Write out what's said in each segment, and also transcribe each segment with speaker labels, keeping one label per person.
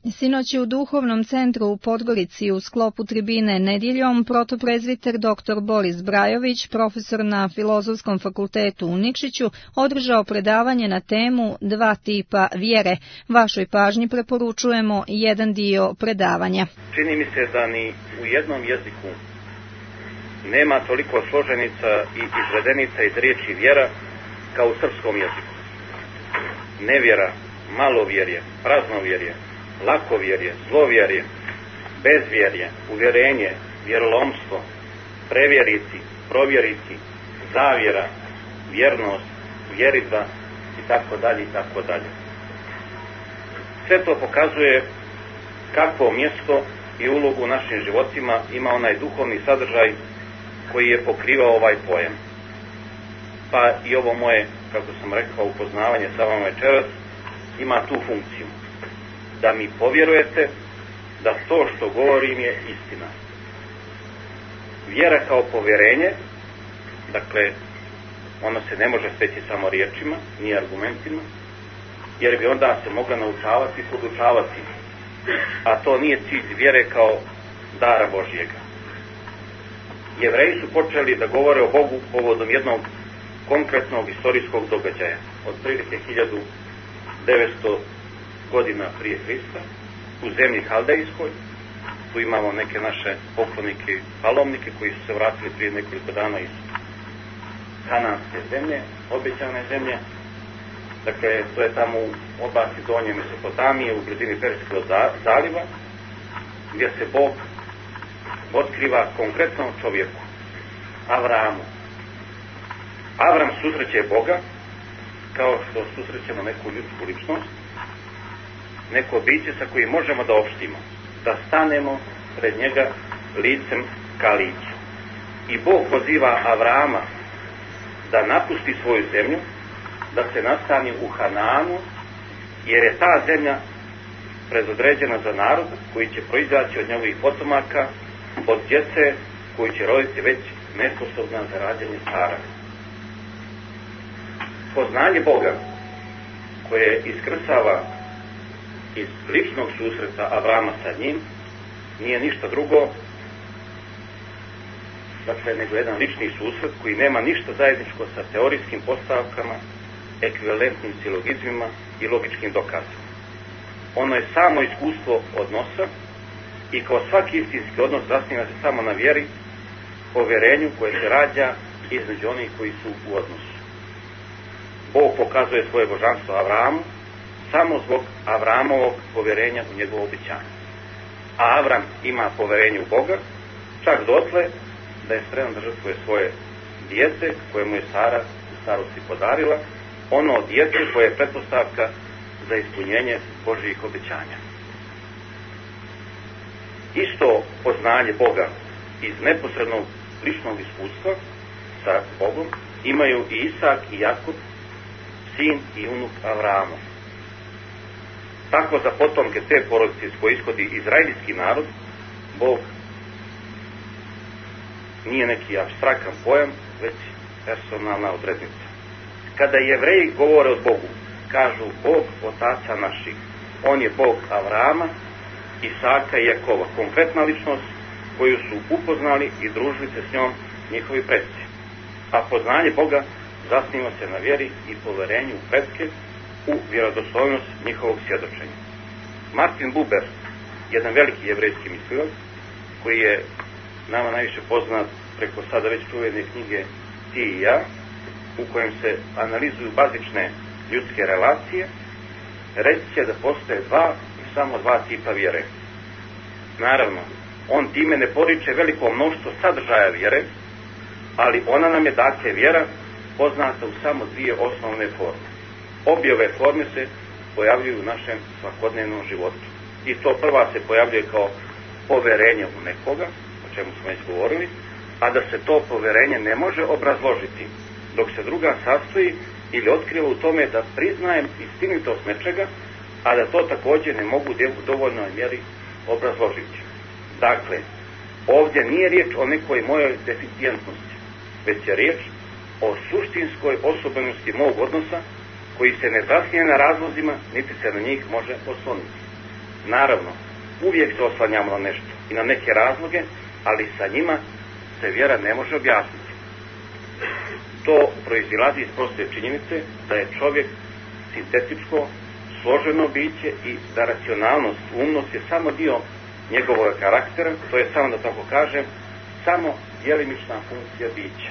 Speaker 1: Sinoć je u Duhovnom centru u Podgorici u sklopu tribine Nedjeljom protoprezviter dr. Boris Brajović, profesor na Filozofskom fakultetu u Nikšiću, održao predavanje na temu Dva tipa vjere. Vašoj pažnji preporučujemo jedan dio predavanja.
Speaker 2: Čini mi se da ni u jednom jeziku nema toliko složenica i izvedenica iz riječi vjera kao u srpskom jeziku. Nevjera, malovjerje, praznovjerje, lakovjerje, zlovjerje, bezvjerje, uvjerenje, vjerolomstvo, prevjeriti, provjeriti, zavjera, vjernost, vjerica i tako dalje. Sve to pokazuje kakvo mjesto i ulogu u našim životima ima onaj duhovni sadržaj koji je pokrivao ovaj pojam. Pa i ovo moje, kako sam rekao, upoznavanje sa vama večeras ima tu funkciju. Da mi povjerujete da to što govorim je istina. Vjera kao povjerenje, dakle, ona se ne može steći samo riječima, ni argumentima, jer bi onda se mogla naučavati i podučavati. A to nije cilj vjere kao dara Božjega. Jevreji su počeli da govore o Bogu povodom jednog konkretnog istorijskog događaja. Od prilike 1900 godina prije Hrista, u zemlji Haldejskoj. Tu imamo neke naše poklonike, palovnike koji su se vratili prije nekoliko dana iz Kananske zemlje, obećane zemlje. Dakle, to je tamo u oblasti donje Mesopotamije, u blizini Perskog zaliva, gdje se Bog otkriva konkretnom čovjeku, Avramu. Avram susreće Boga kao što susrećemo neku ljudsku ličnost, neko biće sa kojim možemo da opštimo, da stanemo pred njega licem ka licu. I Bog poziva Avrama da napusti svoju zemlju, da se nastani u Hanaanu, jer je ta zemlja predodređena za narod koji će proizaći od njegovih potomaka, od djece koji će roditi već nesposobna za rađanje cara. Poznanje Boga koje iskrsava iz ličnog susreta Avrama sa njim nije ništa drugo, dakle, nego jedan lični susret koji nema ništa zajedničko sa teorijskim postavkama, ekvivalentnim silogizmima i logičkim dokazima. Ono je samo iskustvo odnosa i kao svaki istinski odnos zasniva se samo na vjeri, povjerenju koje se rađa između onih koji su u odnosu. Bog pokazuje svoje božanstvo Avramu samo zbog Avramovog povjerenja u njegovo obećanje. A Avram ima povjerenje u Boga, čak dotle da je spreman da žrtvuje svoje dijete koje mu je Sara u starosti podarila, ono dijete koje je pretpostavka za ispunjenje Božjih obećanja. Isto poznanje Boga iz neposrednog ličnog iskustva sa Bogom imaju i Isak i Jakub, sin i unuk Avrama. Tako za potomke te porodice iz koje ishodi izraelski narod, Bog nije neki apstrakan pojam, već personalna odrednica. Kada Jevreji govore o Bogu, kažu Bog otaca naših. On je Bog Avrama, Isaka i Jakova, konkretna ličnost koju su upoznali i družili se s njom njihovi preci. A poznanje Boga zasniva se na vjeri i poverenju u pretke, u vjerodostojnost njihovog svjedočenja. Martin Buber, jedan veliki jevrejski mislilac, koji je nama najviše poznat preko sada već čuvene knjige Ti i ja, u kojem se analizuju bazične ljudske relacije, reći će da postoje samo dva tipa vjere. Naravno, on time ne poriče veliko mnoštvo sadržaja vjere, ali ona nam je dakle vjera poznata u samo dvije osnovne forme. Obje ove forme se pojavljuju u našem svakodnevnom životu. I to prva se pojavljuje kao poverenje u nekoga, o čemu smo već govorili, a da se to poverenje ne može obrazložiti, dok se druga sastoji ili otkriva u tome da priznajem istinitost nečega, a da to također ne mogu u dovoljnoj mjeri obrazložiti. Dakle, ovdje nije riječ o nekoj mojoj deficijentnosti, već je riječ o suštinskoj osobenosti mog odnosa, koji se ne zasnije na razlozima, niti se na njih može osloniti. Naravno, uvijek se oslanjamo na nešto i na neke razloge, ali sa njima se vjera ne može objasniti. To proizilazi iz proste činjenice da je čovjek sintetičko, složeno biće i da racionalnost, umnost je samo dio njegovog karaktera, to je samo, da tako kažem, samo djelimična funkcija bića.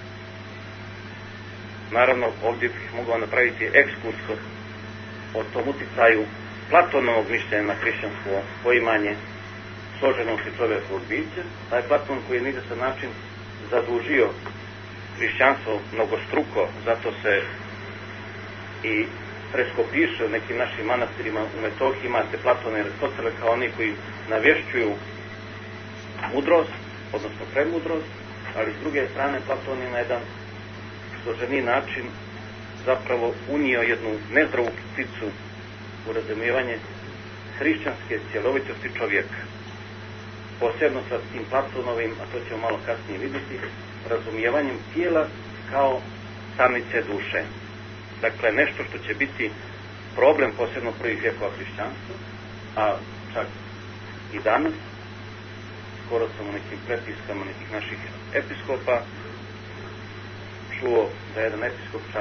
Speaker 2: Naravno, ovdje bih mogao napraviti ekskurs o tom uticaju Platonovog mišljenja na hrišćansko poimanje složenosti čovjekovog bića. Taj Platon koji je na izvjestan način zadužio hrišćanstvo mnogostruko, zato se i preskopiše u nekim našim manastirima u Metohiji, imate Platona i Aristotela kao oni koji navješćuju mudrost, odnosno premudrost, ali s druge strane Platon je na jedan složeniji način zapravo unio jednu nezdravu pticu u razumijevanje hrišćanske cjelovitosti čovjeka. Posebno sa tim Platonovim, a to ćemo malo kasnije vidjeti, razumijevanjem tijela kao samice duše. Dakle, nešto što će biti problem posebno prvih vjekova hrišćanstva, a čak i danas, skoro sam u nekim prepiskama nekih naših episkopa čuo da jedan episkop čak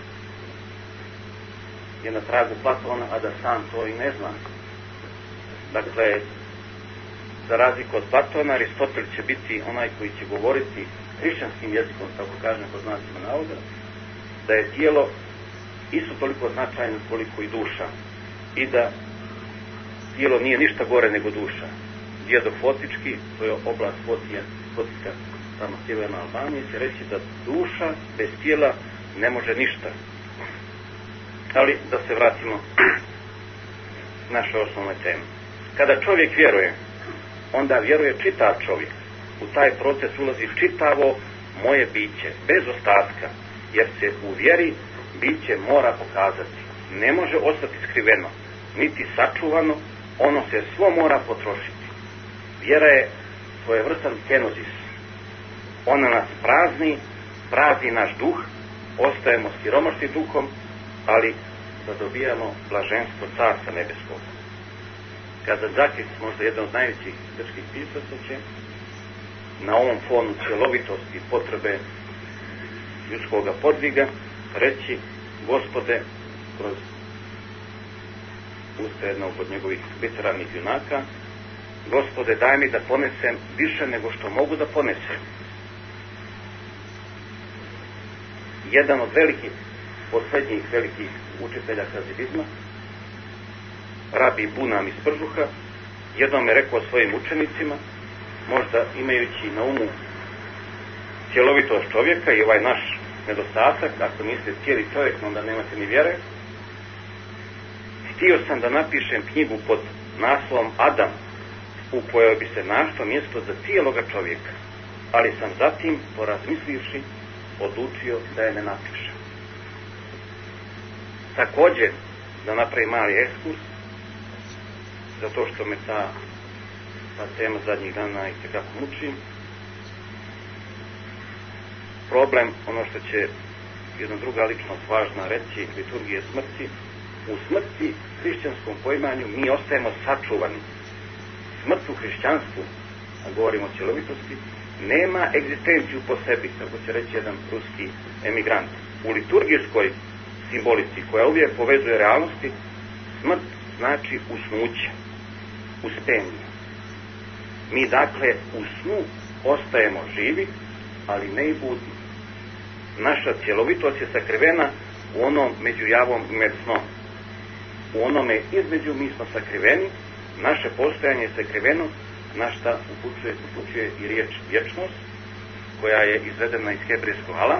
Speaker 2: je na tragu Platona, a da sam to i ne zna. Dakle, za razliku od Platona, Aristotel će biti onaj koji će govoriti hrišćanskim jezikom, tako kažem, pod znacima navoda, da je tijelo isto toliko značajno koliko i duša i da tijelo nije ništa gore nego duša. Djedo Fotički, to je oblast Fotika, tamo sjeverna Albanija, će reći da duša bez tijela ne može ništa. Ali da se vratimo naše osnovne teme. Kada čovjek vjeruje, onda vjeruje čitav čovjek. U taj proces ulazi čitavo moje biće, bez ostatka, jer se u vjeri biće mora pokazati. Ne može ostati skriveno, niti sačuvano, ono se svo mora potrošiti. Vjera je svojevrstan kenozis. Ona nas prazni naš duh, ostajemo siromašni duhom, ali da dobijamo blaženstvo Carstva nebeskog. Kada Zakis, možda jedan od najvećih grčkih pisaca, će na ovom fonu cjelovitosti potrebe ljudskoga podviga reći: Gospode, kroz usta jednog od njegovih literarnih junaka, Gospode, daj mi da ponesem više nego što mogu da ponesem. Jedan od posljednjih velikih učitelja hazidizma, rabi Bunam iz Pržuha, jednom je rekao svojim učenicima, možda imajući na umu cjelovitost čovjeka i ovaj naš nedostatak, ako niste cijeli čovjek, onda nemate ni vjere. Htio sam da napišem knjigu pod naslovom Adam, u kojoj bi se našlo mjesto za cijeloga čovjeka, ali sam zatim, porazmislivši, odlučio da je ne napišem. Također, da napravim mali ekskurs, zato što me ta tema zadnjih dana itekako muči. Problem, ono što će jedna druga ličnost važna reći, liturgije smrti. U smrti, hrišćanskom poimanju, mi ostajemo sačuvani. Smrt u hrišćanstvu, a govorimo o cjelovitosti, nema egzistenciju po sebi, kako će reći jedan ruski emigrant. U liturgijskoj simbolici, koja uvijek povezuje realnosti, smrt znači usnuće, uspenje. Mi dakle u snu ostajemo živi, ali ne i budni. Naša cjelovitost je sakrivena u onom među javom i med snom. U onome između mi smo sakriveni, naše postojanje je sakriveno, na šta upućuje i riječ vječnost, koja je izvedena iz hebrejskog alam,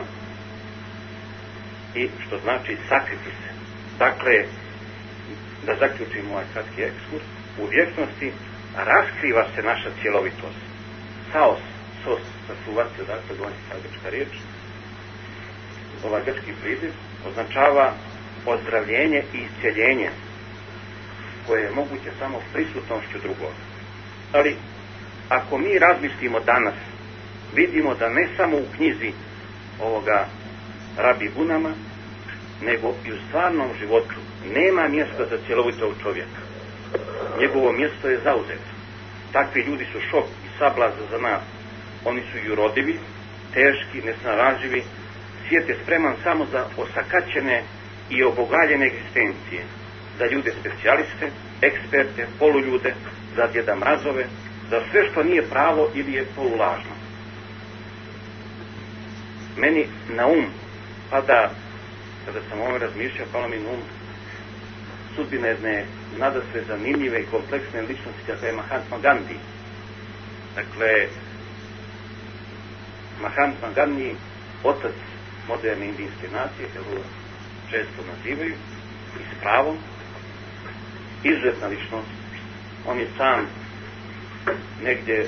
Speaker 2: i što znači sakriti se. Dakle, da zaključimo ovaj kratki ekskurs, u vječnosti raskriva se naša cjelovitost. Saos, sos, sačuvati, odakle dolazi ta grčka riječ. Ovaj grčki priziv označava ozdravljenje i iscjeljenje, koje je moguće samo prisutnošću drugog. Ali, ako mi razmislimo danas, vidimo da ne samo u knjizi ovoga rabi Bunama, nego i u stvarnom životu nema mjesta za cjelovitog čovjeka. njegovo mjesto je zauzeto. Takvi ljudi su šok i sablazn za nas. Oni su jurodivi, teški, nesnalaživi. Svijet je spreman samo za osakaćene i obogaljene egzistencije, za ljude specijaliste, eksperte, poluljude, za Djeda Mrazove, za sve što nije pravo ili je polulažno. Meni na um pada, kada sam o ovome razmišljao, palo mi na um sudbina jedne nadasve zanimljive i kompleksne ličnosti kakva je Mahatma Gandhi. Dakle, Mahatma Gandhi, otac moderne indijske nacije, kako često nazivaju, i s pravom, izuzetna ličnost. On je sam negdje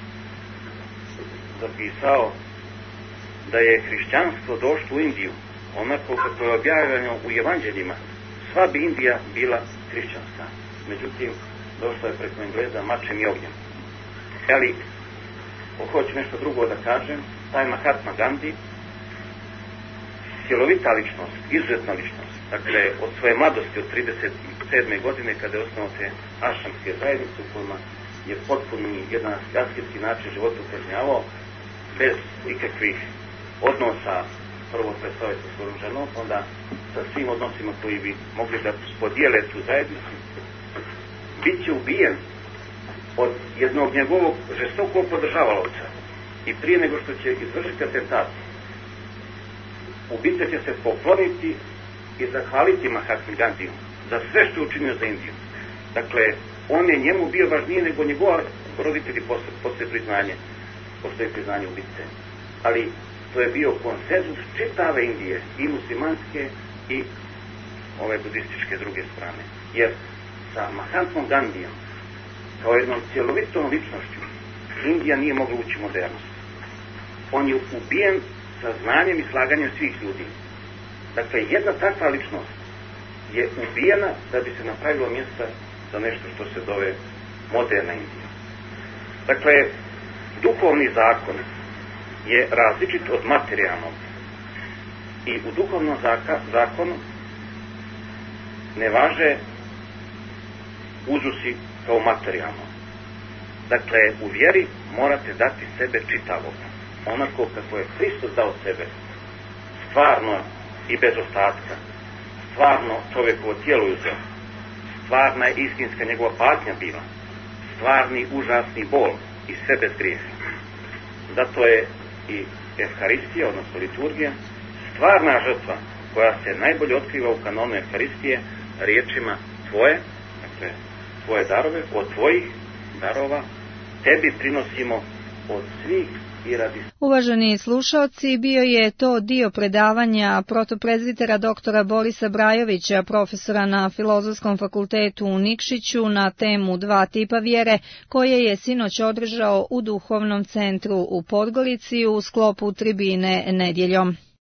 Speaker 2: zapisao da je hrišćanstvo došlo u Indiju, onako kako je objavljeno u evanđeljima. Sva bi Indija bila hrišćanska. Međutim, došlo je preko Engleza mačem i ognjem. Ali, hoću nešto drugo da kažem, taj Mahatma Gandhi, cjelovita ličnost, izuzetna ličnost. Dakle, od svoje mladosti, od 37. godine, kada je osnovao te ašramske zajednice, u kojima je potpuni jedan asketski način života upražnjavao, bez ikakvih odnosa, prvo predstavio sa svojom ženom, onda sa svim odnosima koji bi mogli da podijele tu zajednicu, bit će ubijen od jednog njegovog žestokog podržavalaca. I prije nego što će izvršiti atentat, ubica će se pokloniti i zahvaliti Mahatmi Gandhiju za sve što je učinio za Indiju. Dakle, on je njemu bio važniji nego njegova roditelji postoje priznanje ubice. Ali to je bio konsenzus čitave Indije, i muslimanske i ove budističke druge strane. Jer sa Mahatmom Gandhijom, kao jednom cjelovitom ličnošću, Indija nije mogla ući modernost. On je ubijen sa znanjem i slaganjem svih ljudi. Dakle, jedna takva ličnost je ubijena da bi se napravilo mjesta za nešto što se zove moderna Indija. Dakle, duhovni zakon je različit od materijalnog. I u duhovnom zakonu ne važe uzusi kao materijalno. Dakle, u vjeri morate dati sebe čitavog. Onako kako je Hristos dao sebe, stvarno i bez ostatka, stvarno čovjekovo tijelo uzeo, stvarna je istinska njegova patnja bila, stvarni užasni bol i sve bez grijeha. Zato je i Evharistija, odnosno liturgija, stvarna žrtva koja se najbolje otkriva u kanonu Evharistije riječima tvoje, dakle tvoje darove, od tvojih darova tebi prinosimo od svih.
Speaker 1: Uvaženi slušaoci, bio je to dio predavanja protoprezvitera doktora Borisa Brajovića, profesora na Filozofskom fakultetu u Nikšiću, na temu 2 tipa vjere, koje je sinoć održao u Duhovnom centru u Podgorici u sklopu tribine nedjeljom.